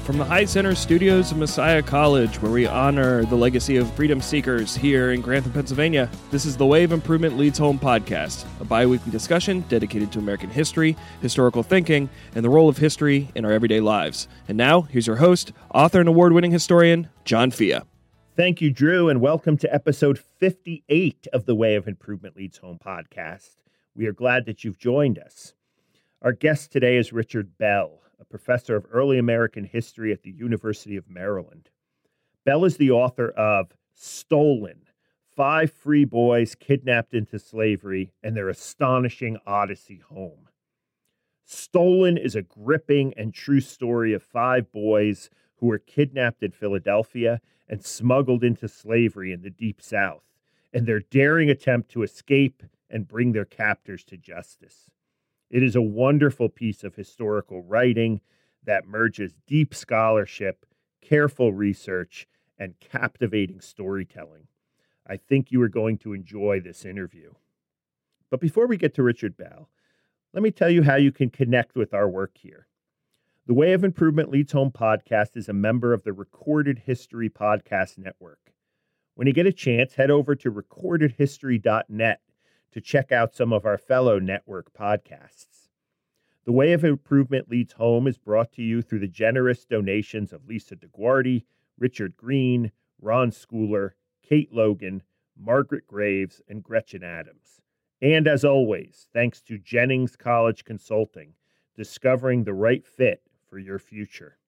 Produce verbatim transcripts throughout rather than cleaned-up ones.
From the High Center studios of Messiah College, where we honor the legacy of freedom seekers here in Grantham, Pennsylvania, this is the Way of Improvement Leads Home podcast, a bi-weekly discussion dedicated to American history, historical thinking, and the role of history in our everyday lives. And now, here's your host, author and award-winning historian, John Fia. Thank you, Drew, and welcome to episode fifty-eight of the Way of Improvement Leads Home podcast. We are glad that you've joined us. Our guest today is Richard Bell, a professor of early American history at the University of Maryland. Bell is the author of Stolen, Five Free Boys Kidnapped into Slavery and Their Astonishing Odyssey Home. Stolen is a gripping and true story of five boys who were kidnapped in Philadelphia and smuggled into slavery in the Deep South, and their daring attempt to escape and bring their captors to justice. It is a wonderful piece of historical writing that merges deep scholarship, careful research, and captivating storytelling. I think you are going to enjoy this interview. But before we get to Richard Bell, let me tell you how you can connect with our work here. The Way of Improvement Leads Home podcast is a member of the Recorded History Podcast Network. When you get a chance, head over to recorded history dot net to check out some of our fellow network podcasts. The Way of Improvement Leads Home is brought to you through the generous donations of Lisa DeGuardi, Richard Green, Ron Schooler, Kate Logan, Margaret Graves, and Gretchen Adams. And as always, thanks to Jennings College Consulting, discovering the right fit for your future.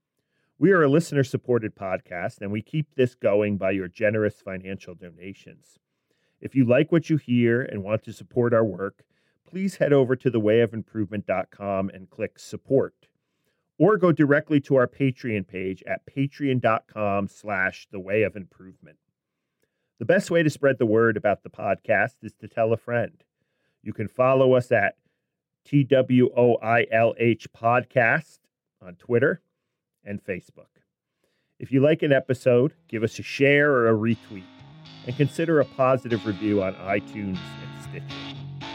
We are a listener-supported podcast, and we keep this going by your generous financial donations. If you like what you hear and want to support our work, please head over to the way of improvement dot com and click support. Or go directly to our Patreon page at patreon dot com slash the way of improvement. The best way to spread the word about the podcast is to tell a friend. You can follow us at T W O I L H Podcast on Twitter and Facebook. If you like an episode, give us a share or a retweet. And consider a positive review on iTunes and Stitcher.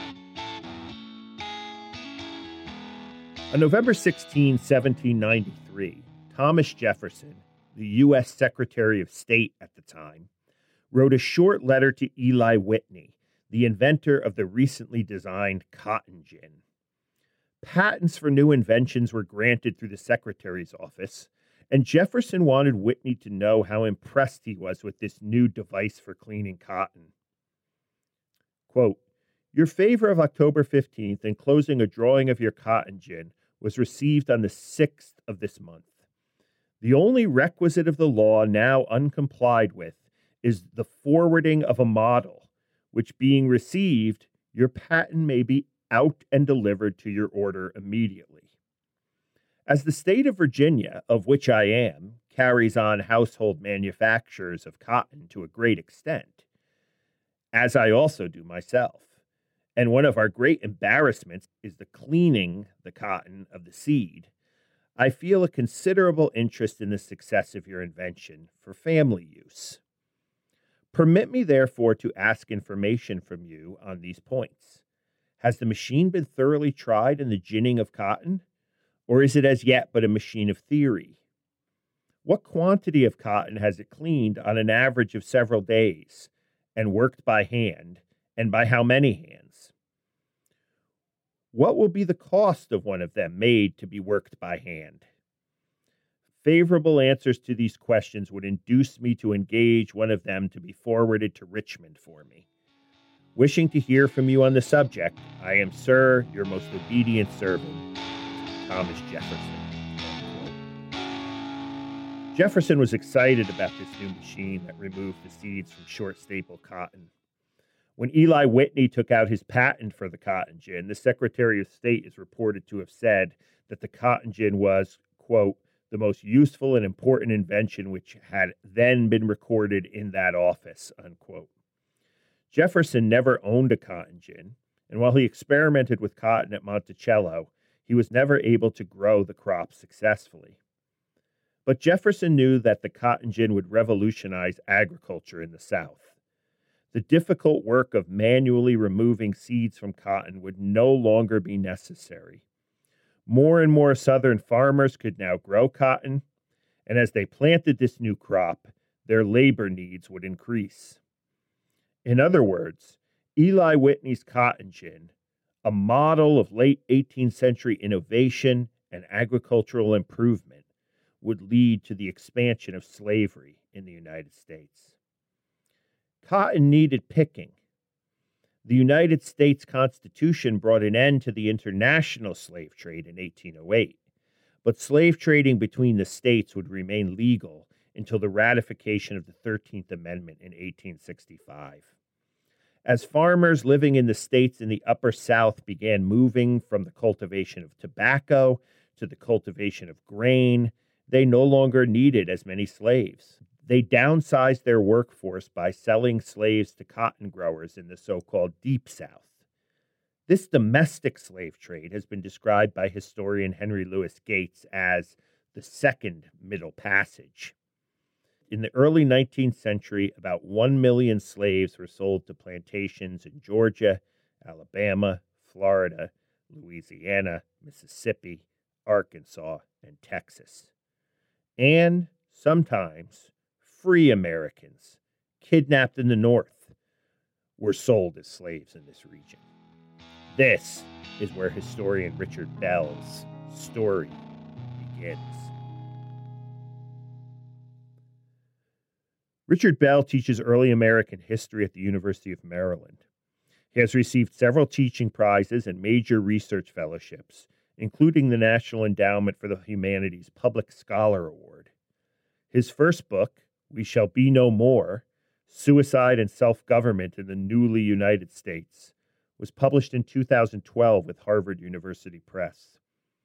On November sixteenth, seventeen ninety-three, Thomas Jefferson, the U S Secretary of State at the time, wrote a short letter to Eli Whitney, the inventor of the recently designed cotton gin. Patents for new inventions were granted through the Secretary's office, and Jefferson wanted Whitney to know how impressed he was with this new device for cleaning cotton. Quote, "Your favor of October fifteenth enclosing a drawing of your cotton gin was received on the sixth of this month. The only requisite of the law now uncomplied with is the forwarding of a model, which being received, your patent may be out and delivered to your order immediately. As the state of Virginia, of which I am, carries on household manufactures of cotton to a great extent, as I also do myself, and one of our great embarrassments is the cleaning the cotton of the seed, I feel a considerable interest in the success of your invention for family use. Permit me, therefore, to ask information from you on these points. Has the machine been thoroughly tried in the ginning of cotton? Or is it as yet but a machine of theory? What quantity of cotton has it cleaned on an average of several days, and worked by hand, and by how many hands? What will be the cost of one of them made to be worked by hand? Favorable answers to these questions would induce me to engage one of them to be forwarded to Richmond for me. Wishing to hear from you on the subject, I am, sir, your most obedient servant, Thomas Jefferson." Jefferson was excited about this new machine that removed the seeds from short staple cotton. When Eli Whitney took out his patent for the cotton gin, the Secretary of State is reported to have said that the cotton gin was, quote, "the most useful and important invention which had then been recorded in that office," unquote. Jefferson never owned a cotton gin, and while he experimented with cotton at Monticello, he was never able to grow the crop successfully. But Jefferson knew that the cotton gin would revolutionize agriculture in the South. The difficult work of manually removing seeds from cotton would no longer be necessary. More and more Southern farmers could now grow cotton, and as they planted this new crop, their labor needs would increase. In other words, Eli Whitney's cotton gin, a model of late eighteenth century innovation and agricultural improvement, would lead to the expansion of slavery in the United States. Cotton needed picking. The United States Constitution brought an end to the international slave trade in eighteen oh eight, but slave trading between the states would remain legal until the ratification of the thirteenth Amendment in eighteen sixty-five. As farmers living in the states in the Upper South began moving from the cultivation of tobacco to the cultivation of grain, they no longer needed as many slaves. They downsized their workforce by selling slaves to cotton growers in the so-called Deep South. This domestic slave trade has been described by historian Henry Louis Gates as the second Middle Passage. In the early nineteenth century, about one million slaves were sold to plantations in Georgia, Alabama, Florida, Louisiana, Mississippi, Arkansas, and Texas. And sometimes free Americans, kidnapped in the North, were sold as slaves in this region. This is where historian Richard Bell's story begins. Richard Bell teaches early American history at the University of Maryland. He has received several teaching prizes and major research fellowships, including the National Endowment for the Humanities Public Scholar Award. His first book, We Shall Be No More, Suicide and Self-Government in the Newly United States, was published in two thousand twelve with Harvard University Press.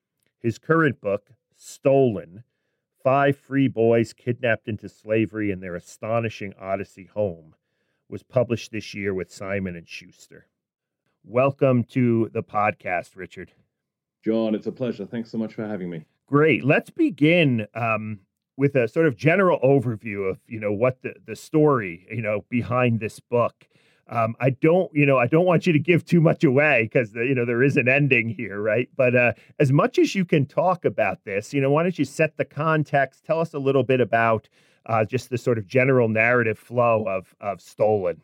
His current book, Stolen, Five Free Boys Kidnapped into Slavery and Their Astonishing Odyssey Home, was published this year with Simon and Schuster. Welcome to the podcast, Richard. John, it's a pleasure. Thanks so much for having me. Great. Let's begin um, with a sort of general overview of, you know, what the, the story, you know, behind this book. Um, I don't, you know, I don't want you to give too much away because, you know, there is an ending here, right? But uh, as much as you can talk about this, you know, why don't you set the context? Tell us a little bit about uh, just the sort of general narrative flow of of Stolen.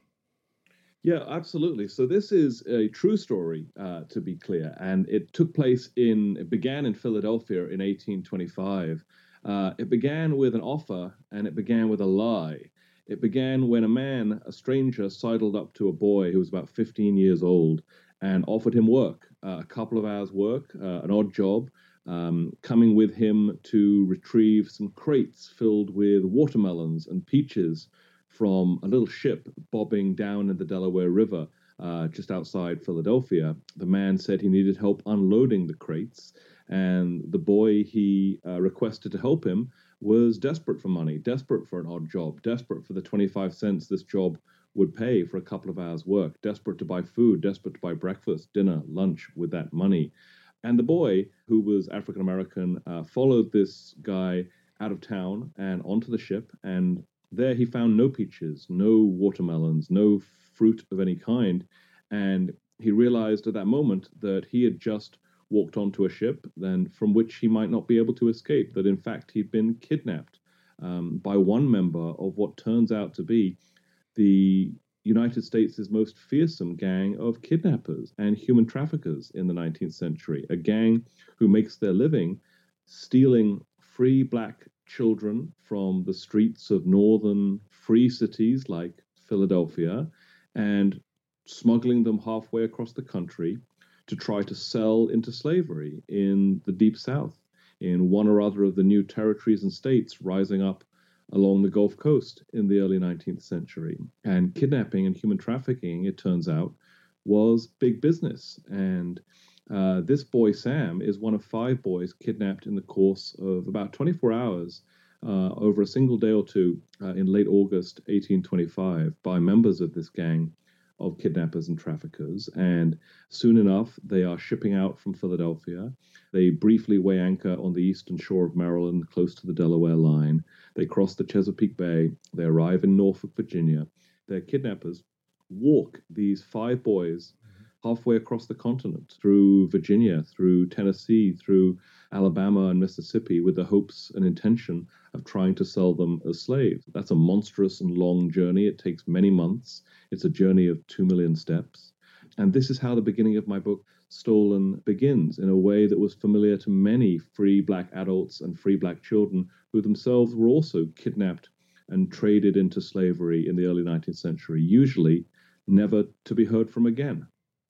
Yeah, absolutely. So this is a true story, uh, to be clear, and it took place in, it began in Philadelphia in eighteen twenty-five. Uh, it began with an offer, and it began with a lie. It began when a man, a stranger, sidled up to a boy who was about fifteen years old and offered him work, uh, a couple of hours work, uh, an odd job, um, coming with him to retrieve some crates filled with watermelons and peaches from a little ship bobbing down in the Delaware River uh, just outside Philadelphia. The man said he needed help unloading the crates, and the boy he uh, requested to help him was desperate for money, desperate for an odd job, desperate for the twenty-five cents this job would pay for a couple of hours' work, desperate to buy food, desperate to buy breakfast, dinner, lunch with that money. And the boy, who was African-American, uh, followed this guy out of town and onto the ship, and there he found no peaches, no watermelons, no fruit of any kind, and he realized at that moment that he had just walked onto a ship then from which he might not be able to escape, that in fact he'd been kidnapped um, by one member of what turns out to be the United States' most fearsome gang of kidnappers and human traffickers in the nineteenth century, a gang who makes their living stealing free black children from the streets of northern free cities like Philadelphia and smuggling them halfway across the country to try to sell into slavery in the Deep South, in one or other of the new territories and states rising up along the Gulf Coast in the early nineteenth century. And kidnapping and human trafficking, it turns out, was big business. And uh, this boy, Sam, is one of five boys kidnapped in the course of about twenty-four hours uh, over a single day or two uh, in late August eighteen twenty-five by members of this gang of kidnappers and traffickers. And soon enough, they are shipping out from Philadelphia. They briefly weigh anchor on the eastern shore of Maryland, close to the Delaware line. They cross the Chesapeake Bay. They arrive in Norfolk, Virginia. Their kidnappers walk these five boys halfway across the continent, through Virginia, through Tennessee, through Alabama and Mississippi with the hopes and intention of trying to sell them as slaves. That's a monstrous and long journey. It takes many months. It's a journey of two million steps. And this is how the beginning of my book, Stolen, begins, in a way that was familiar to many free Black adults and free Black children who themselves were also kidnapped and traded into slavery in the early nineteenth century, usually never to be heard from again.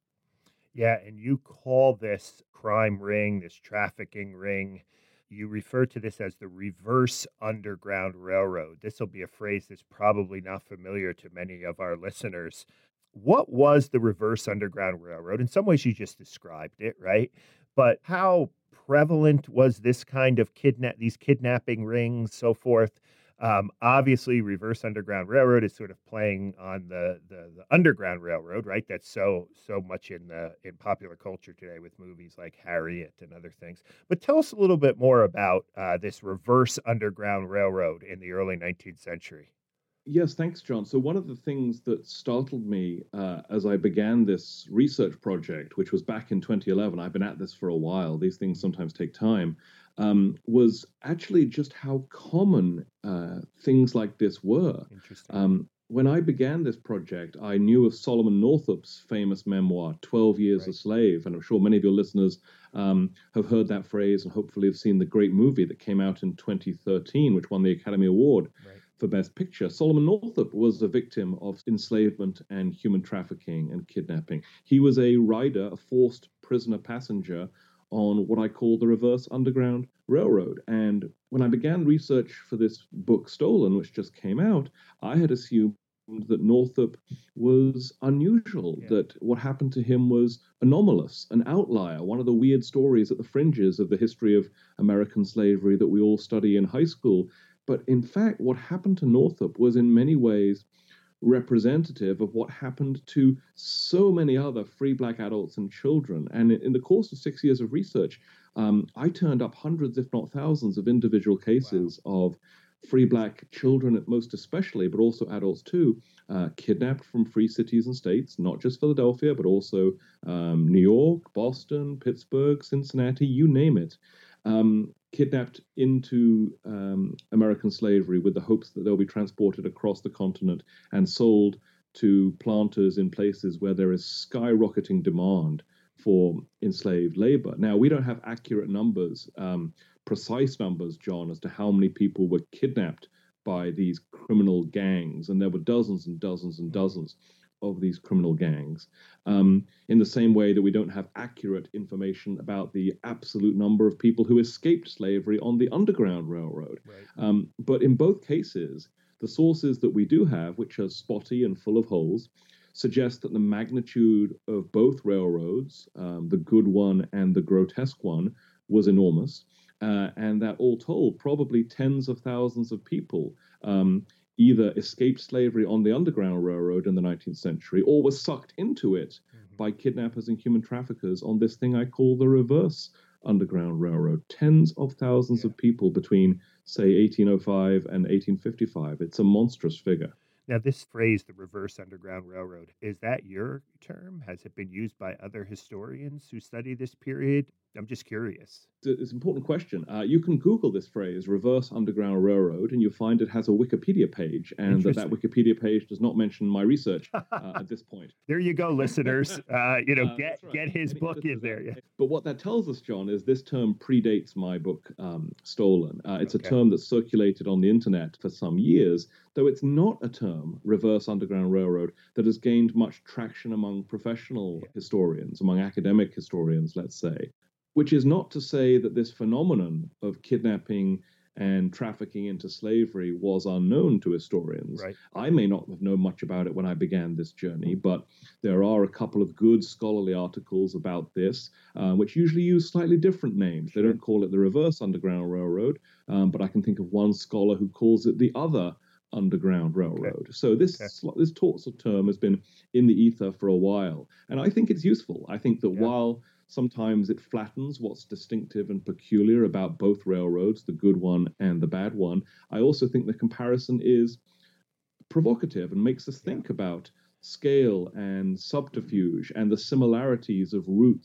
Yeah, and you call this crime ring, this trafficking ring, you refer to this as the reverse Underground Railroad. This will be a phrase that's probably not familiar to many of our listeners. What was the reverse Underground Railroad? In some ways, you just described it, right? But how prevalent was this kind of kidnap, these kidnapping rings, so forth? Um, obviously, reverse Underground Railroad is sort of playing on the, the the Underground Railroad, right? That's so so much in the in popular culture today with movies like Harriet and other things. But tell us a little bit more about uh, this reverse Underground Railroad in the early nineteenth century. Yes, thanks, John. So one of the things that startled me uh, as I began this research project, which was back in twenty eleven, I've been at this for a while, these things sometimes take time, um, was actually just how common uh, things like this were. Interesting. Um, when I began this project, I knew of Solomon Northup's famous memoir, twelve Years Right. a Slave. And I'm sure many of your listeners um, have heard that phrase and hopefully have seen the great movie that came out in twenty thirteen, which won the Academy Award Right. for Best Picture. Solomon Northup was a victim of enslavement and human trafficking and kidnapping. He was a rider, a forced prisoner passenger on what I call the reverse Underground Railroad. And when I began research for this book, Stolen, which just came out, I had assumed that Northup was unusual, Yeah. that what happened to him was anomalous, an outlier, one of the weird stories at the fringes of the history of American slavery that we all study in high school. But in fact, what happened to Northup was in many ways representative of what happened to so many other free Black adults and children. And in the course of six years of research, um, I turned up hundreds, if not thousands, of individual cases wow. of free Black children, most especially, but also adults too, uh, kidnapped from free cities and states, not just Philadelphia, but also um, New York, Boston, Pittsburgh, Cincinnati, you name it. Um, kidnapped into um, American slavery with the hopes that they'll be transported across the continent and sold to planters in places where there is skyrocketing demand for enslaved labor. Now, we don't have accurate numbers, um, precise numbers, John, as to how many people were kidnapped by these criminal gangs, and there were dozens and dozens and dozens of these criminal gangs, um, in the same way that we don't have accurate information about the absolute number of people who escaped slavery on the Underground Railroad. Right. Um, but in both cases, the sources that we do have, which are spotty and full of holes, suggest that the magnitude of both railroads, um, the good one and the grotesque one, was enormous. Uh, and that all told, probably tens of thousands of people um, either escaped slavery on the Underground Railroad in the nineteenth century or were sucked into it mm-hmm. by kidnappers and human traffickers on this thing I call the reverse Underground Railroad. Tens of thousands yeah. of people between, say, eighteen oh five and eighteen fifty-five. It's a monstrous figure. Now, this phrase, the reverse Underground Railroad, is that your term? Has it been used by other historians who study this period? I'm just curious. It's an important question. Uh, you can Google this phrase, reverse Underground Railroad, and you'll find it has a Wikipedia page, and that, that Wikipedia page does not mention my research uh, at this point. There you go, listeners. Uh, you know, uh, get right. get his Any book in there. Yeah. But what that tells us, John, is this term predates my book, um, Stolen. Uh, it's okay. a term that's circulated on the internet for some years, though it's not a term, reverse Underground Railroad, that has gained much traction among professional yeah. historians, among academic historians, let's say. Which is not to say that this phenomenon of kidnapping and trafficking into slavery was unknown to historians. Right. I may not have known much about it when I began this journey, but there are a couple of good scholarly articles about this, uh, which usually use slightly different names. They don't call it the reverse Underground Railroad, um, but I can think of one scholar who calls it the other Underground Railroad. Okay. So this okay. this sort of term has been in the ether for a while, and I think it's useful. I think that yeah. while sometimes it flattens what's distinctive and peculiar about both railroads, the good one and the bad one, I also think the comparison is provocative and makes us think yeah. about scale and subterfuge and the similarities of routes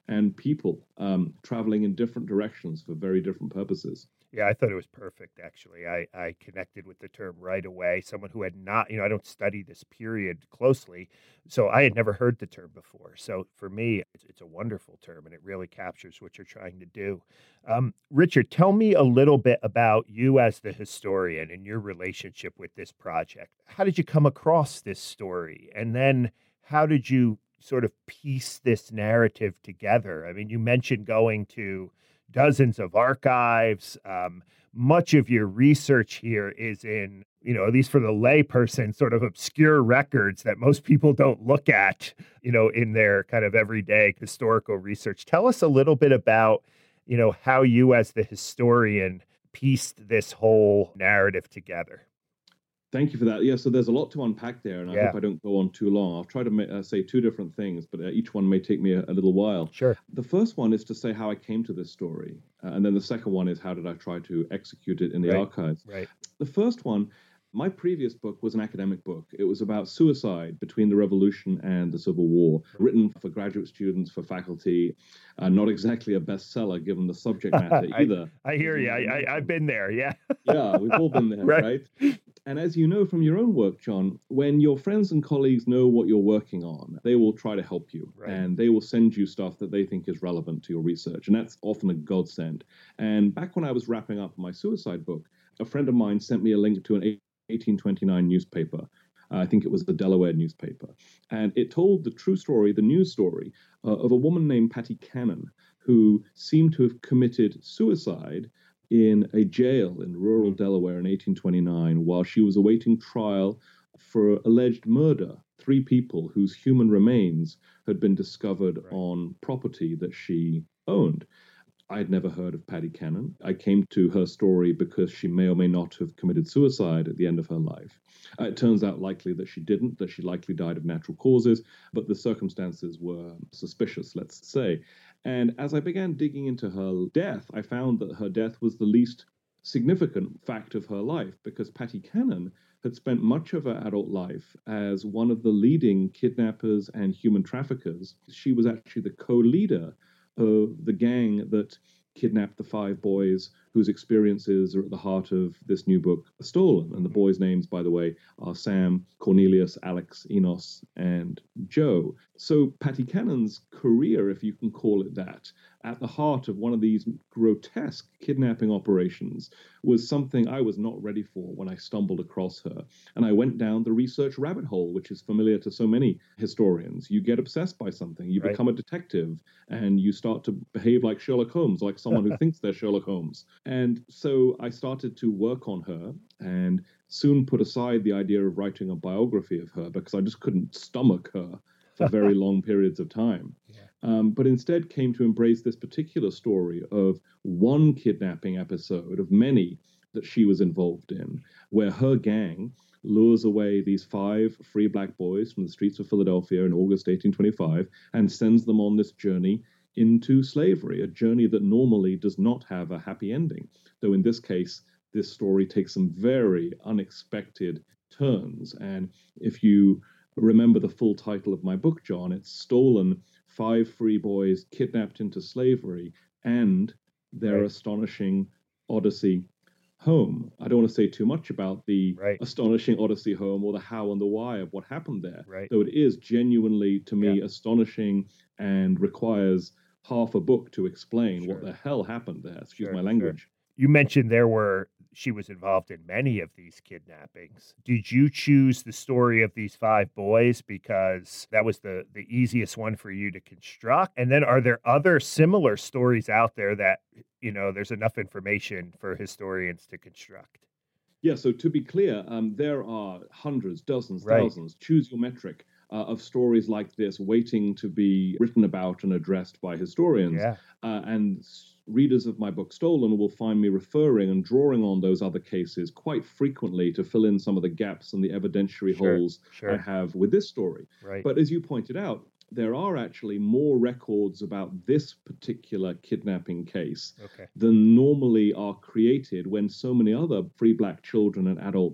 and people um, traveling in different directions for very different purposes. Yeah, I thought it was perfect, actually. I, I connected with the term right away. Someone who had not, you know, I don't study this period closely, so I had never heard the term before. So for me, it's, it's a wonderful term, and it really captures what you're trying to do. Um, Richard, tell me a little bit about you as the historian and your relationship with this project. How did you come across this story? And then how did you sort of piece this narrative together? I mean, you mentioned going to dozens of archives. Um, much of your research here is in, you know, at least for the layperson, sort of obscure records that most people don't look at, you know, in their kind of everyday historical research. Tell us a little bit about, you know, how you as the historian pieced this whole narrative together. Thank you for that. Yeah, so there's a lot to unpack there, and I Yeah. hope I don't go on too long. I'll try to ma- uh, say two different things, but uh, each one may take me a, a little while. Sure. The first one is to say how I came to this story, uh, and then the second one is how did I try to execute it in the Right. archives. Right. The first one, my previous book was an academic book. It was about suicide between the Revolution and the Civil War, written for graduate students, for faculty. Uh, not exactly a bestseller given the subject matter either. I, I hear you. I, I, I've been there. Yeah. Yeah, we've all been there, Right. right? And as you know from your own work, John, when your friends and colleagues know what you're working on, they will try to help you. Right. And they will send you stuff that they think is relevant to your research. And that's often a godsend. And back when I was wrapping up my suicide book, a friend of mine sent me a link to an eighteen twenty-nine newspaper. Uh, I think it was the Delaware newspaper. And it told the true story, the news story, uh, of a woman named Patty Cannon, who seemed to have committed suicide in a jail in rural Delaware in eighteen twenty-nine while she was awaiting trial for alleged murder. Three people whose human remains had been discovered Right. on property that she owned. I had never heard of Patty Cannon. I came to her story because she may or may not have committed suicide at the end of her life. Uh, it turns out likely that she didn't, that she likely died of natural causes, but the circumstances were suspicious, let's say. And as I began digging into her death, I found that her death was the least significant fact of her life, because Patty Cannon had spent much of her adult life as one of the leading kidnappers and human traffickers. She was actually the co-leader of the gang that kidnapped the five boys whose experiences are at the heart of this new book, Stolen. And the boys' names, by the way, are Sam, Cornelius, Alex, Enos, and Joe. So Patty Cannon's career, if you can call it that, at the heart of one of these grotesque kidnapping operations was something I was not ready for when I stumbled across her. And I went down the research rabbit hole, which is familiar to so many historians. You get obsessed by something, you Right. become a detective, and you start to behave like Sherlock Holmes, like someone who thinks they're Sherlock Holmes. And so I started to work on her and soon put aside the idea of writing a biography of her because I just couldn't stomach her for very long periods of time. Yeah. Um, but instead came to embrace this particular story of one kidnapping episode of many that she was involved in, where her gang lures away these five free black boys from the streets of Philadelphia in August eighteen twenty-five and sends them on this journey into slavery, a journey that normally does not have a happy ending. Though in this case, this story takes some very unexpected turns. And if you remember the full title of my book, John, it's Stolen: Five Free Boys Kidnapped into Slavery and Their Right. Astonishing Odyssey Home. I don't want to say too much about the Right. astonishing Odyssey home or the how and the why of what happened there, Right. though it is genuinely, to me, Yeah. astonishing and requires half a book to explain Sure. what the hell happened there. Excuse Sure, my sure. language. You mentioned there were, she was involved in many of these kidnappings. Did you choose the story of these five boys because that was the, the easiest one for you to construct? And then are there other similar stories out there that, you know, there's enough information for historians to construct? Yeah, so to be clear, um, there are hundreds, dozens, Right. thousands, choose your metric, uh, of stories like this waiting to be written about and addressed by historians. Yeah. Uh, and s- readers of my book Stolen will find me referring and drawing on those other cases quite frequently to fill in some of the gaps and the evidentiary Sure, holes I sure. have with this story. Right. But as you pointed out, there are actually more records about this particular kidnapping case Okay. than normally are created when so many other free black children and adults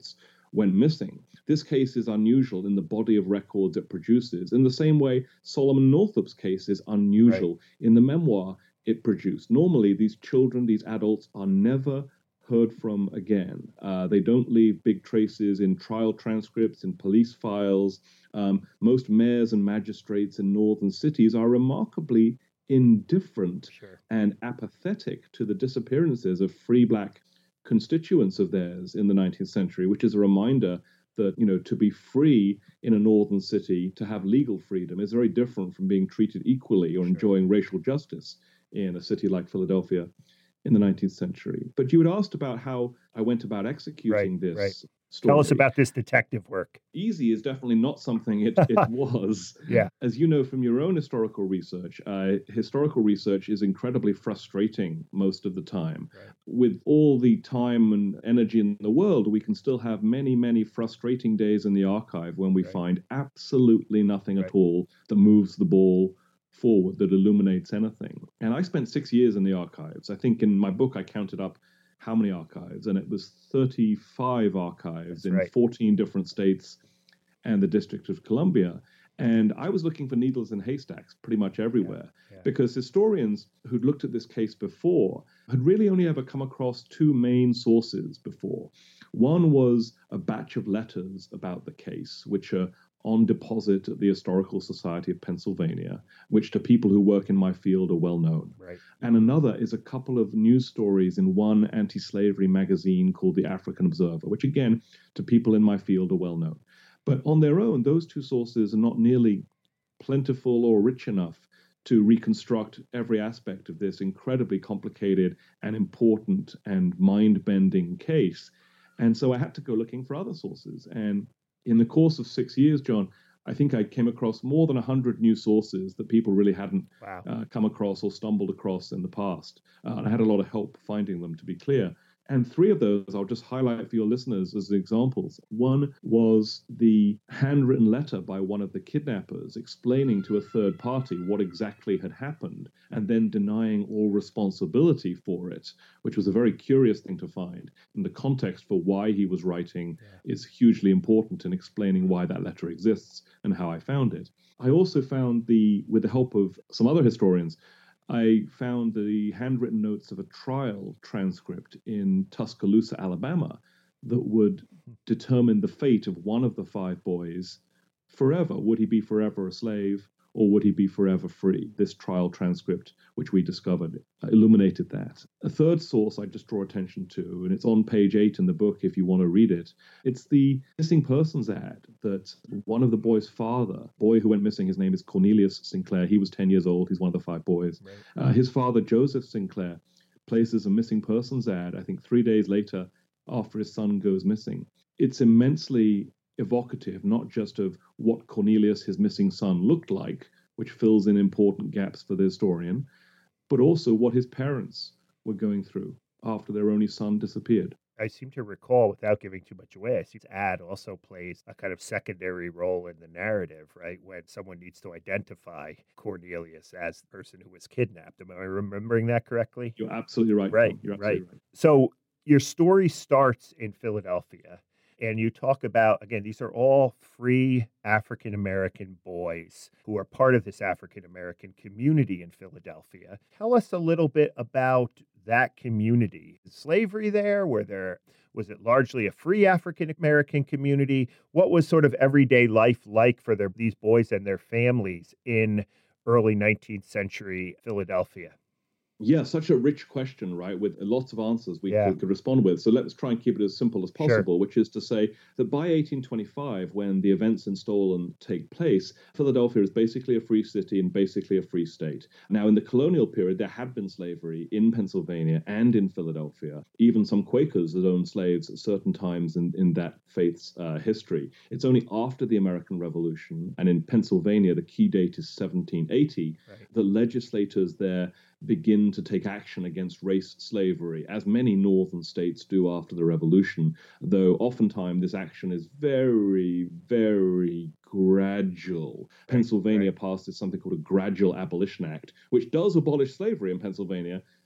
went missing. This case is unusual in the body of records it produces, in the same way Solomon Northup's case is unusual right. in the memoir it produced. Normally, these children, these adults, are never heard from again. Uh, they don't leave big traces in trial transcripts, in police files. Um, most mayors and magistrates in northern cities are remarkably indifferent sure. and apathetic to the disappearances of free black constituents of theirs in the nineteenth century, which is a reminder that, you know, to be free in a northern city, to have legal freedom, is very different from being treated equally or sure. enjoying racial justice in a city like Philadelphia in the nineteenth century. But you had asked about how I went about executing right, this right. story. Tell us about this detective work. Easy is definitely not something it, it was. Yeah. As you know from your own historical research, uh, historical research is incredibly frustrating most of the time. Right. With all the time and energy in the world, we can still have many, many frustrating days in the archive when we right. find absolutely nothing right. at all that moves the ball forward, that illuminates anything. And I spent six years in the archives. I think in my book I counted up how many archives, and it was thirty-five archives That's in right. fourteen different states and the District of Columbia. And I was looking for needles in haystacks pretty much everywhere yeah, yeah. because historians who'd looked at this case before had really only ever come across two main sources before. One was a batch of letters about the case, which are on deposit at the Historical Society of Pennsylvania, which to people who work in my field are well known. Right. And another is a couple of news stories in one anti-slavery magazine called the African Observer, which again, to people in my field are well known. But on their own, those two sources are not nearly plentiful or rich enough to reconstruct every aspect of this incredibly complicated and important and mind-bending case. And so I had to go looking for other sources. And in the course of six years, John, I think I came across more than one hundred new sources that people really hadn't wow. uh, come across or stumbled across in the past. Uh, and I had a lot of help finding them, to be clear. And three of those I'll just highlight for your listeners as examples. One was the handwritten letter by one of the kidnappers explaining to a third party what exactly had happened and then denying all responsibility for it, which was a very curious thing to find. And the context for why he was writing yeah. is hugely important in explaining why that letter exists and how I found it. I also found the, with the help of some other historians, I found the handwritten notes of a trial transcript in Tuscaloosa, Alabama, that would determine the fate of one of the five boys forever. Would he be forever a slave, or would he be forever free? This trial transcript, which we discovered, illuminated that. A third source I just draw attention to, and it's on page eight in the book if you want to read it. It's the missing persons ad that one of the boys' father, boy who went missing, his name is Cornelius Sinclair. He was ten years old. He's one of the five boys. Right. Uh, his father, Joseph Sinclair, places a missing persons ad, I think three days later after his son goes missing. It's immensely evocative, not just of what Cornelius, his missing son, looked like, which fills in important gaps for the historian, but also what his parents were going through after their only son disappeared. I seem to recall, without giving too much away, I see this ad also plays a kind of secondary role in the narrative, right? When someone needs to identify Cornelius as the person who was kidnapped. Am I remembering that correctly? You're absolutely right. Right, You're absolutely right. right. So your story starts in Philadelphia. And you talk about, again, these are all free African-American boys who are part of this African-American community in Philadelphia. Tell us a little bit about that community. Is slavery there? Were there, was it largely a free African-American community? What was sort of everyday life like for their, these boys and their families in early nineteenth century Philadelphia? Yeah, such a rich question, right, with lots of answers we yeah. could, could respond with. So let's try and keep it as simple as possible, sure. which is to say that by eighteen twenty-five, when the events in Stolen take place, Philadelphia is basically a free city and basically a free state. Now, in the colonial period, there had been slavery in Pennsylvania and in Philadelphia. Even some Quakers had owned slaves at certain times in, in that faith's uh, history. It's only after the American Revolution, and in Pennsylvania, the key date is seventeen eighty, right. the legislators there begin to take action against race slavery, as many northern states do after the Revolution, though oftentimes this action is very, very gradual. Pennsylvania right. passes something called a Gradual Abolition Act, which does abolish slavery in Pennsylvania,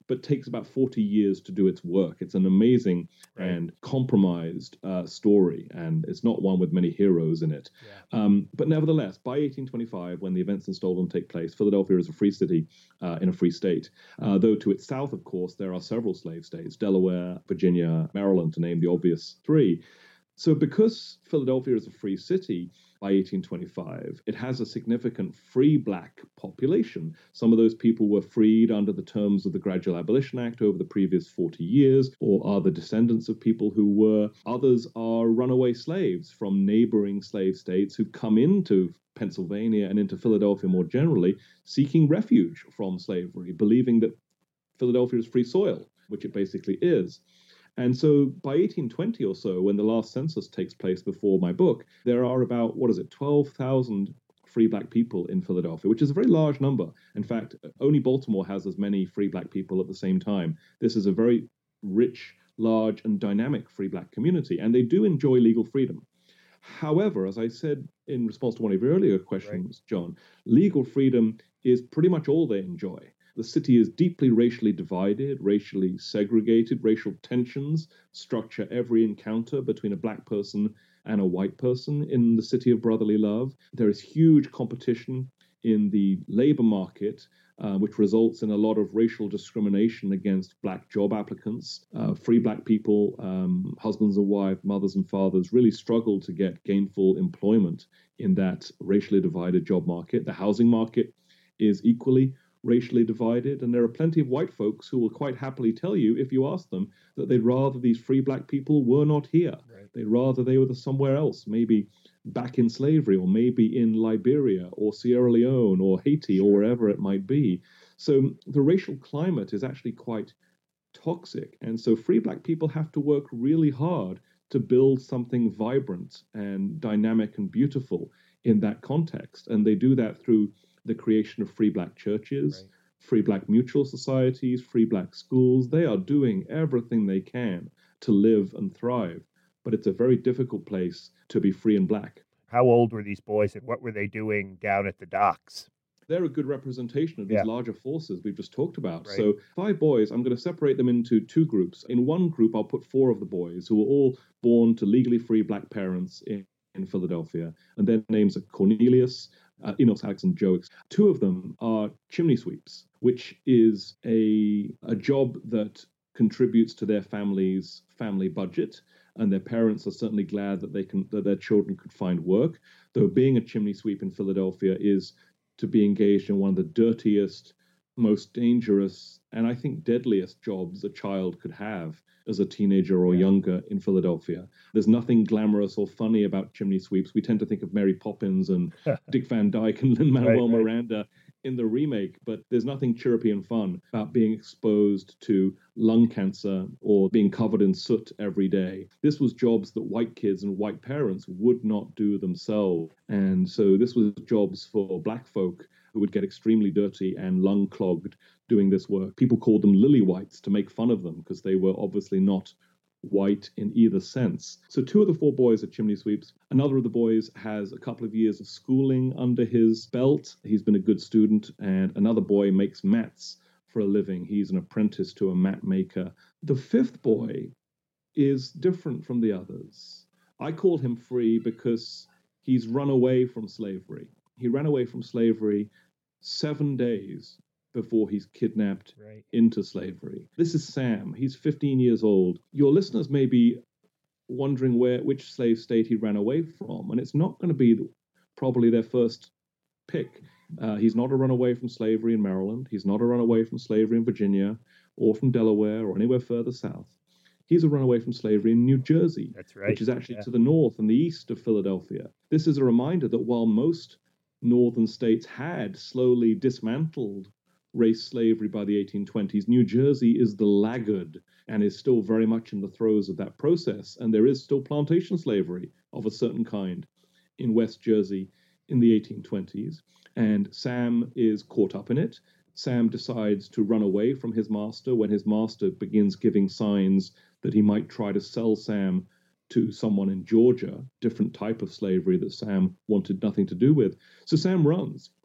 but takes about forty years to do its work. It's an amazing right. and compromised uh, story, and it's not one with many heroes in it. Yeah. Um, but nevertheless, by eighteen twenty-five, when the events in Stoughton take place, Philadelphia is a free city uh, in a free state. Uh, though to its south, of course, there are several slave states, Delaware, Virginia, Maryland, to name the obvious three. So because Philadelphia is a free city by eighteen twenty-five, it has a significant free black population. Some of those people were freed under the terms of the Gradual Abolition Act over the previous forty years, or are the descendants of people who were. Others are runaway slaves from neighboring slave states who come into Pennsylvania and into Philadelphia more generally, seeking refuge from slavery, believing that Philadelphia is free soil, which it basically is. And so by eighteen twenty or so, when the last census takes place before my book, there are about, what is it, twelve thousand free black people in Philadelphia, which is a very large number. In fact, only Baltimore has as many free black people at the same time. This is a very rich, large, and dynamic free black community, and they do enjoy legal freedom. However, as I said in response to one of your earlier questions, right. John, legal freedom is pretty much all they enjoy. The city is deeply racially divided, racially segregated. Racial tensions structure every encounter between a black person and a white person in the city of brotherly love. There is huge competition in the labor market, uh, which results in a lot of racial discrimination against black job applicants. Uh, free black people, um, husbands and wives, mothers and fathers, really struggle to get gainful employment in that racially divided job market. The housing market is equally racially divided, and there are plenty of white folks who will quite happily tell you, if you ask them, that they'd rather these free black people were not here. Right. They'd rather they were somewhere else, maybe back in slavery, or maybe in Liberia or Sierra Leone or Haiti or wherever it might be. So the racial climate is actually quite toxic, and so free black people have to work really hard to build something vibrant and dynamic and beautiful in that context, and they do that through the creation of free black churches, right. free black mutual societies, free black schools. They are doing everything they can to live and thrive, but it's a very difficult place to be free and black. How old were these boys, and what were they doing down at the docks? They're a good representation of these yeah. larger forces we've just talked about. Right. So five boys, I'm going to separate them into two groups. In one group, I'll put four of the boys who were all born to legally free black parents in, in Philadelphia, and their names are Cornelius, Uh, Enos, Alex, and Joe. Two of them are chimney sweeps, which is a a job that contributes to their family's family budget, and their parents are certainly glad that they can that their children could find work. Though being a chimney sweep in Philadelphia is to be engaged in one of the dirtiest, most dangerous, and I think deadliest jobs a child could have as a teenager or younger in Philadelphia. There's nothing glamorous or funny about chimney sweeps. We tend to think of Mary Poppins and Dick Van Dyke and Lin-Manuel right, right. Miranda in the remake, but there's nothing chirpy and fun about being exposed to lung cancer or being covered in soot every day. This was jobs that white kids and white parents would not do themselves. And so this was jobs for black folk who would get extremely dirty and lung clogged doing this work. People called them lily whites to make fun of them because they were obviously not white in either sense. So two of the four boys are chimney sweeps. Another of the boys has a couple of years of schooling under his belt. He's been a good student. And another boy makes mats for a living. He's an apprentice to a mat maker. The fifth boy is different from the others. I call him free because he's run away from slavery. He ran away from slavery seven days before he's kidnapped right. into slavery. This is Sam. He's fifteen years old. Your listeners may be wondering where which slave state he ran away from, and it's not going to be probably their first pick. Uh, he's not a runaway from slavery in Maryland. He's not a runaway from slavery in Virginia or from Delaware or anywhere further south. He's a runaway from slavery in New Jersey, That's right. which is actually yeah. to the north and the east of Philadelphia. This is a reminder that while most northern states had slowly dismantled race slavery by the eighteen twenties, New Jersey is the laggard and is still very much in the throes of that process. And there is still plantation slavery of a certain kind in West Jersey in the eighteen twenties. And Sam is caught up in it. Sam decides to run away from his master when his master begins giving signs that he might try to sell Sam to someone in Georgia, different type of slavery that Sam wanted nothing to do with. So Sam runs.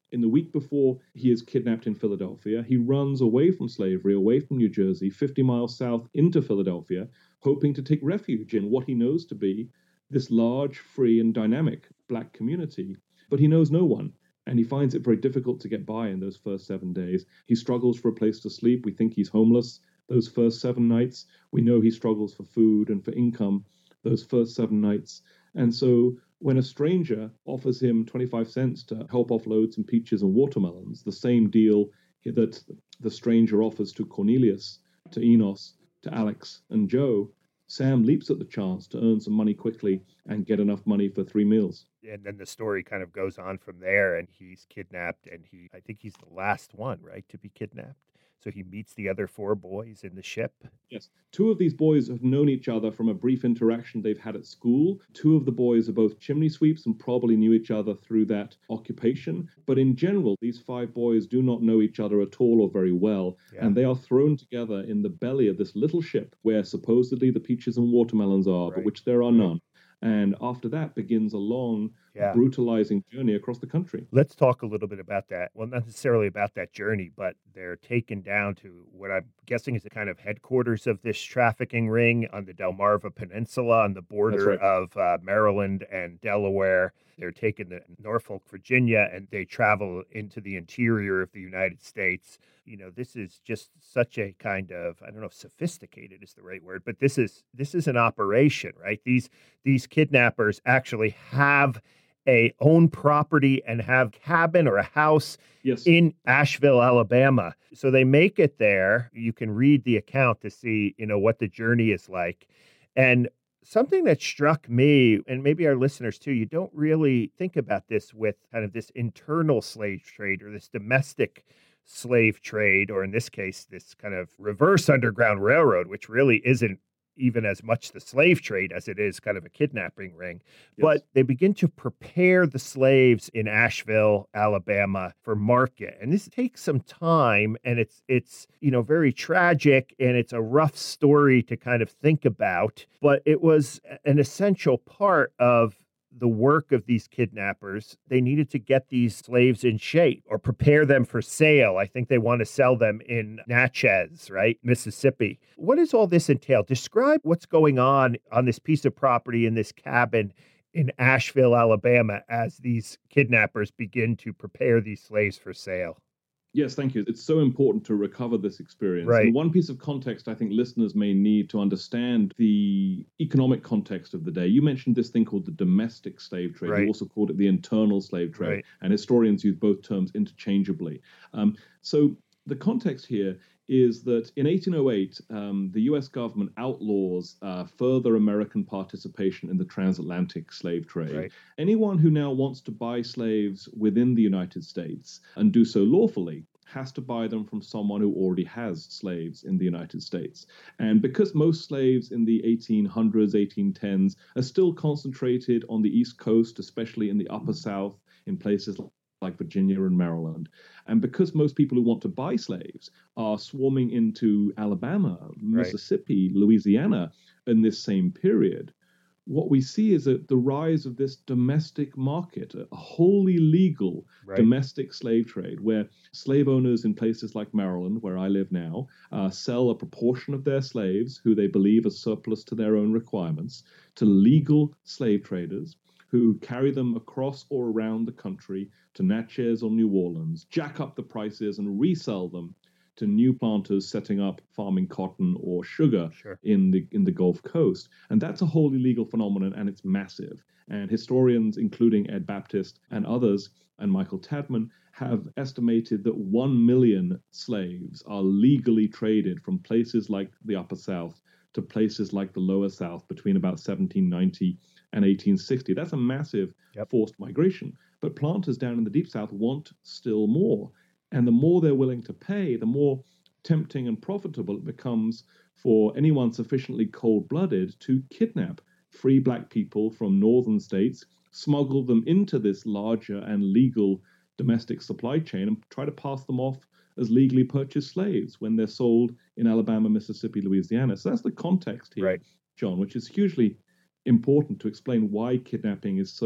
In the week before he is kidnapped in Philadelphia, he runs away from slavery, away from New Jersey, fifty miles south into Philadelphia, hoping to take refuge in what he knows to be this large, free, and dynamic Black community. But he knows no one, and he finds it very difficult to get by in those first seven days. He struggles for a place to sleep. We think he's homeless those first seven nights. We know he struggles for food and for income those first seven nights. And so when a stranger offers him twenty-five cents to help offload some peaches and watermelons, the same deal that the stranger offers to Cornelius, to Enos, to Alex and Joe, Sam leaps at the chance to earn some money quickly and get enough money for three meals. And then the story kind of goes on from there, and he's kidnapped, and he, I think he's the last one, right, to be kidnapped. So he meets the other four boys in the ship. Yes. Two of these boys have known each other from a brief interaction they've had at school. Two of the boys are both chimney sweeps and probably knew each other through that occupation. But in general, these five boys do not know each other at all or very well. Yeah. And they are thrown together in the belly of this little ship where supposedly the peaches and watermelons are, right, but which there are none. And after that begins a long, yeah. brutalizing journey across the country. Let's talk a little bit about that. Well, not necessarily about that journey, but they're taken down to what I'm guessing is the kind of headquarters of this trafficking ring on the Delmarva Peninsula on the border right. of uh, Maryland and Delaware. They're taken to Norfolk, Virginia, and they travel into the interior of the United States. You know, this is just such a kind of, I don't know if sophisticated is the right word, but this is this is an operation, right? These these kidnappers actually have a own property and have cabin or a house yes. in Asheville, Alabama. So they make it there. You can read the account to see, you know, what the journey is like. And something that struck me, and maybe our listeners too, you don't really think about this with kind of this internal slave trade or this domestic slave trade, or in this case, this kind of reverse Underground Railroad, which really isn't even as much the slave trade as it is kind of a kidnapping ring. Yes. But they begin to prepare the slaves in Asheville, Alabama for market. And this takes some time, and it's, it's, you know, very tragic, and it's a rough story to kind of think about, but it was an essential part of the work of these kidnappers. They needed to get these slaves in shape or prepare them for sale. I think they want to sell them in Natchez, right? Mississippi. What does all this entail? Describe what's going on on this piece of property in this cabin in Asheville, Alabama, as these kidnappers begin to prepare these slaves for sale. Yes, thank you. It's so important to recover this experience. Right. And one piece of context I think listeners may need to understand the economic context of the day. You mentioned this thing called the domestic slave trade. Right. You also called it the internal slave trade. Right. And historians use both terms interchangeably. Um, so the context here is that in eighteen oh eight, um, the U S government outlaws uh, further American participation in the transatlantic slave trade. Right. Anyone who now wants to buy slaves within the United States and do so lawfully has to buy them from someone who already has slaves in the United States. And because most slaves in the eighteen hundreds, eighteen tens are still concentrated on the East Coast, especially in the Upper South, in places like like Virginia and Maryland. And because most people who want to buy slaves are swarming into Alabama, Mississippi, right. Louisiana in this same period, what we see is that the rise of this domestic market, a wholly legal right. domestic slave trade, where slave owners in places like Maryland, where I live now, uh, sell a proportion of their slaves, who they believe are surplus to their own requirements, to legal slave traders who carry them across or around the country to Natchez or New Orleans, jack up the prices and resell them to new planters setting up farming cotton or sugar sure. in the in the Gulf Coast. And that's a wholly legal phenomenon, and it's massive. And historians, including Ed Baptist and others, and Michael Tadman, have estimated that one million slaves are legally traded from places like the Upper South to places like the Lower South between about seventeen ninety and eighteen sixty. That's a massive yep. forced migration. But planters down in the Deep South want still more. And the more they're willing to pay, the more tempting and profitable it becomes for anyone sufficiently cold-blooded to kidnap free Black people from northern states, smuggle them into this larger and legal domestic supply chain, and try to pass them off as legally purchased slaves when they're sold in Alabama, Mississippi, Louisiana. So that's the context here, right. John, which is hugely important to explain why kidnapping is so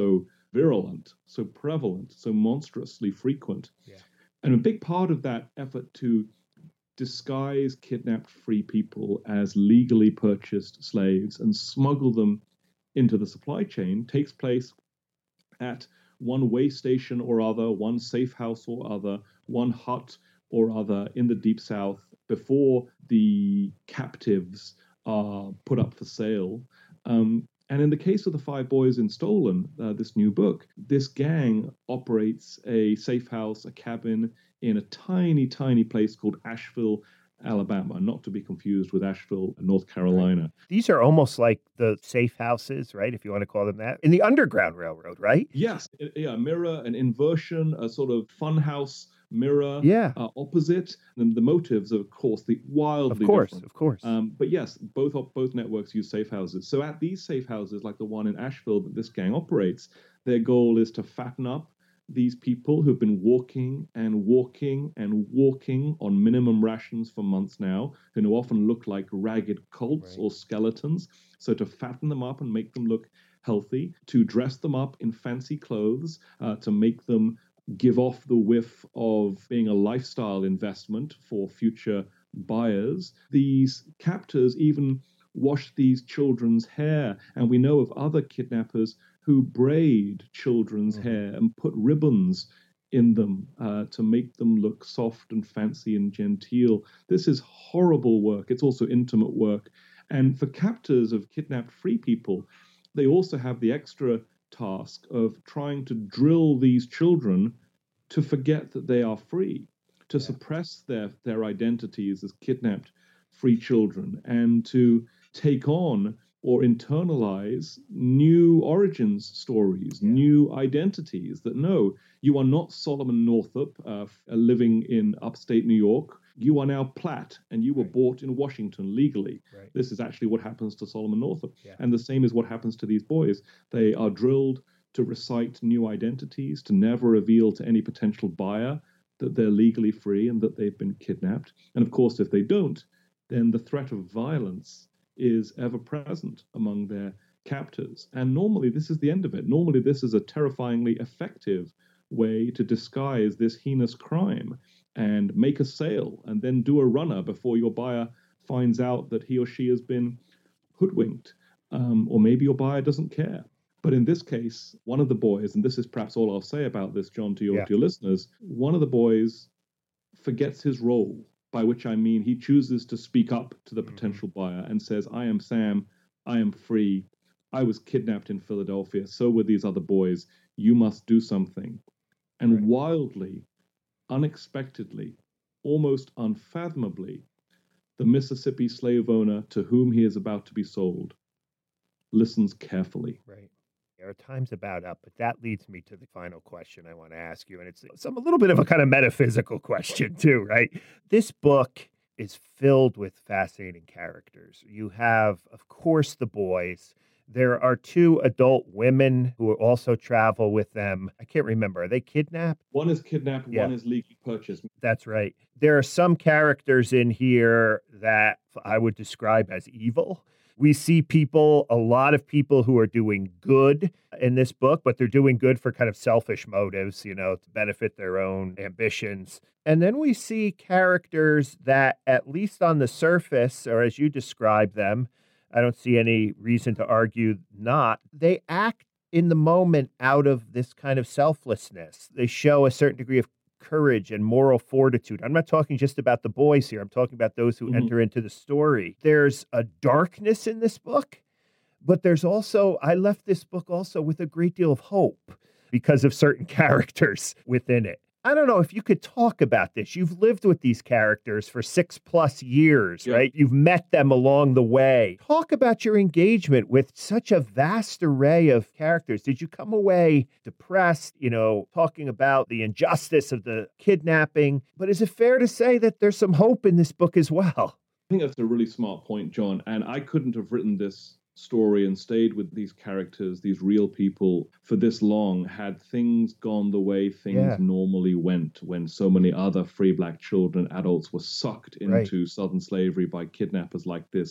virulent, so prevalent, so monstrously frequent. Yeah. And a big part of that effort to disguise kidnapped free people as legally purchased slaves and smuggle them into the supply chain takes place at one way station or other, one safe house or other, one hut or other in the Deep South before the captives are put up for sale. Um, and in the case of the five boys in Stolen, uh, this new book, this gang operates a safe house, a cabin in a tiny, tiny place called Asheville, Alabama, not to be confused with Asheville, North Carolina. Right. These are almost like the safe houses, right? If you want to call them that, in the Underground Railroad, right? Yes, yeah, mirror, an inversion, a sort of funhouse mirror, yeah, uh, opposite. And the motives, of course, the wildly of course, different. Of course, um, But yes, both both networks use safe houses. So at these safe houses, like the one in Asheville that this gang operates, their goal is to fatten up these people who've been walking and walking and walking on minimum rations for months now, who often look like ragged colts right. or skeletons. So to fatten them up and make them look healthy, to dress them up in fancy clothes, uh, to make them give off the whiff of being a lifestyle investment for future buyers. These captors even wash these children's hair, and we know of other kidnappers who braid children's mm-hmm. hair and put ribbons in them uh, to make them look soft and fancy and genteel. This is horrible work. It's also intimate work. And for captors of kidnapped free people, they also have the extra task of trying to drill these children to forget that they are free, to yeah. suppress their, their identities as kidnapped free children, and to take on or internalize new origins stories, yeah. new identities that no, you are not Solomon Northup uh, living in upstate New York. You are now Platt, and you were right. bought in Washington legally. Right. This is actually what happens to Solomon Northup. Yeah. And the same is what happens to these boys. They are drilled to recite new identities, to never reveal to any potential buyer that they're legally free and that they've been kidnapped. And of course, if they don't, then the threat of violence is ever present among their captors. And normally this is the end of it. Normally this is a terrifyingly effective way to disguise this heinous crime and make a sale and then do a runner before your buyer finds out that he or she has been hoodwinked, um, or maybe your buyer doesn't care. But in this case, one of the boys, and this is perhaps all I'll say about this, John, to your, yeah. to your listeners, one of the boys forgets his role, by which I mean he chooses to speak up to the potential buyer and says, I am Sam, I am free, I was kidnapped in Philadelphia, so were these other boys, you must do something. And right. wildly, unexpectedly, almost unfathomably, the Mississippi slave owner to whom he is about to be sold listens carefully. Right. Our time's about up, but that leads me to the final question I want to ask you. And it's some a little bit of a kind of metaphysical question too, right? This book is filled with fascinating characters. You have, of course, the boys. There are two adult women who also travel with them. I can't remember. Are they kidnapped? One is kidnapped, yeah. one is legally purchased. That's right. There are some characters in here that I would describe as evil. We see people, a lot of people who are doing good in this book, but they're doing good for kind of selfish motives, you know, to benefit their own ambitions. And then we see characters that, at least on the surface, or as you describe them, I don't see any reason to argue not, they act in the moment out of this kind of selflessness. They show a certain degree of courage and moral fortitude. I'm not talking just about the boys here. I'm talking about those who mm-hmm. enter into the story. There's a darkness in this book, but there's also, I left this book also with a great deal of hope because of certain characters within it. I don't know if you could talk about this. You've lived with these characters for six plus years, yeah. right? You've met them along the way. Talk about your engagement with such a vast array of characters. Did you come away depressed, you know, talking about the injustice of the kidnapping? But is it fair to say that there's some hope in this book as well? I think that's a really smart point, John. And I couldn't have written this story and stayed with these characters, these real people, for this long had things gone the way things yeah. normally went when so many other free black children, adults were sucked into right. Southern slavery by kidnappers like this.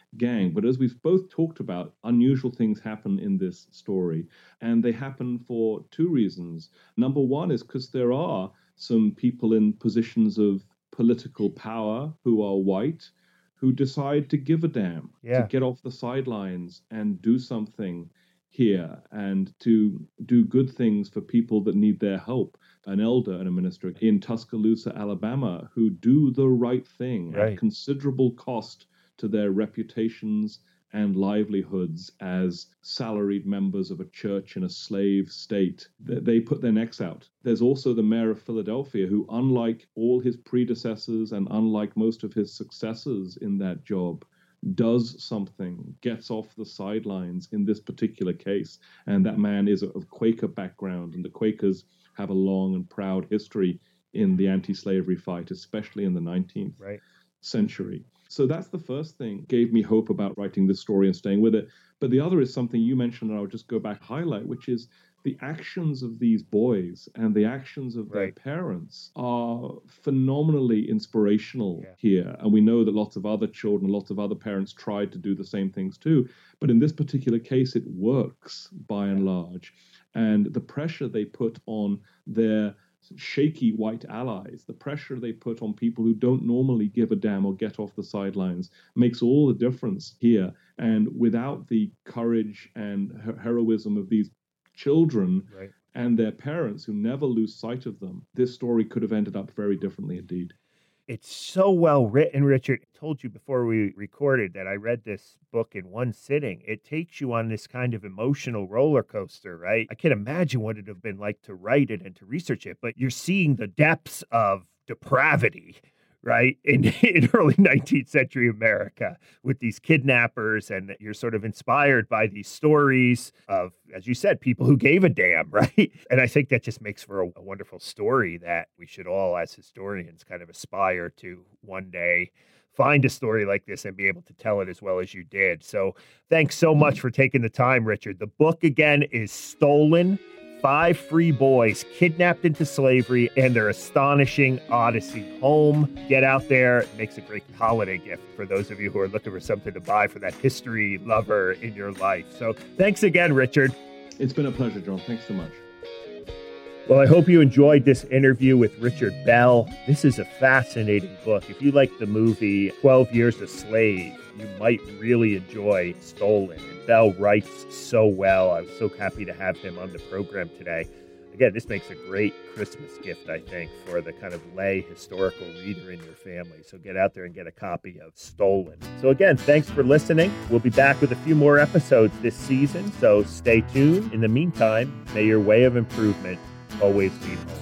gang. But as we've both talked about, unusual things happen in this story, and they happen for two reasons. Number one is because there are some people in positions of political power who are white, who decide to give a damn, yeah. to get off the sidelines and do something here and to do good things for people that need their help. An elder and a minister in Tuscaloosa, Alabama, who do the right thing right. at considerable cost to their reputations and livelihoods as salaried members of a church in a slave state. They put their necks out. There's also the mayor of Philadelphia, who, unlike all his predecessors and unlike most of his successors in that job, does something, gets off the sidelines in this particular case. And that man is of Quaker background, and the Quakers have a long and proud history in the anti-slavery fight, especially in the nineteenth right. century. So that's the first thing, gave me hope about writing this story and staying with it. But the other is something you mentioned, and I'll just go back and highlight, which is the actions of these boys and the actions of their right. parents are phenomenally inspirational yeah. here. And we know that lots of other children, lots of other parents tried to do the same things too. But in this particular case, it works by and large. And the pressure they put on their shaky white allies, the pressure they put on people who don't normally give a damn or get off the sidelines, makes all the difference here. And without the courage and her- heroism of these children right. and their parents who never lose sight of them, this story could have ended up very differently indeed. It's so well written, Richard. I told you before we recorded that I read this book in one sitting. It takes you on this kind of emotional roller coaster, right? I can't imagine what it'd have been like to write it and to research it, but you're seeing the depths of depravity, right, in, in early nineteenth century America with these kidnappers, and you're sort of inspired by these stories of, as you said, people who gave a damn, right? And I think that just makes for a, a wonderful story that we should all, as historians, kind of aspire to one day find a story like this and be able to tell it as well as you did. So thanks so much for taking the time, Richard. The book, again, is Stolen: Five Free Boys Kidnapped into Slavery and Their Astonishing Odyssey Home. Get out there. It makes a great holiday gift for those of you who are looking for something to buy for that history lover in your life. So thanks again, Richard. It's been a pleasure, John. Thanks so much. Well, I hope you enjoyed this interview with Richard Bell. This is a fascinating book. If you like the movie twelve Years a Slave, you might really enjoy Stolen. And Bell writes so well. I was so happy to have him on the program today. Again, this makes a great Christmas gift, I think, for the kind of lay historical reader in your family. So get out there and get a copy of Stolen. So again, thanks for listening. We'll be back with a few more episodes this season, so stay tuned. In the meantime, may your way of improvement always lead home.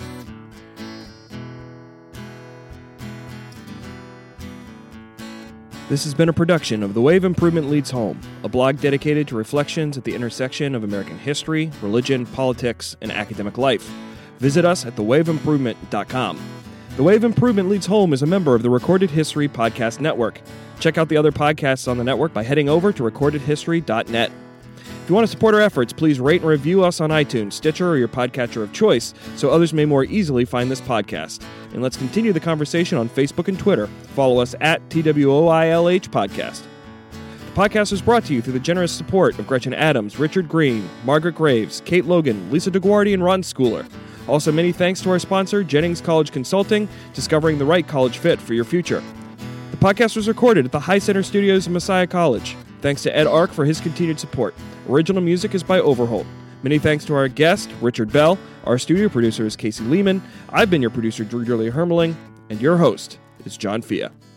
This has been a production of The Way of Improvement Leads Home, a blog dedicated to reflections at the intersection of American history, religion, politics, and academic life. Visit us at the way of improvement dot com. The Way of Improvement Leads Home is a member of the Recorded History Podcast Network. Check out the other podcasts on the network by heading over to recorded history dot net. If you want to support our efforts, please rate and review us on iTunes, Stitcher, or your podcatcher of choice so others may more easily find this podcast. And let's continue the conversation on Facebook and Twitter. Follow us at T W O I L H Podcast. The podcast is brought to you through the generous support of Gretchen Adams, Richard Green, Margaret Graves, Kate Logan, Lisa DeGuardi, and Ron Schooler. Also, many thanks to our sponsor, Jennings College Consulting, discovering the right college fit for your future. The podcast was recorded at the High Center Studios of Messiah College. Thanks to Ed Ark for his continued support. Original music is by Overholt. Many thanks to our guest, Richard Bell. Our studio producer is Casey Lehman. I've been your producer, Drew Durley Hermeling, and your host is John Fia.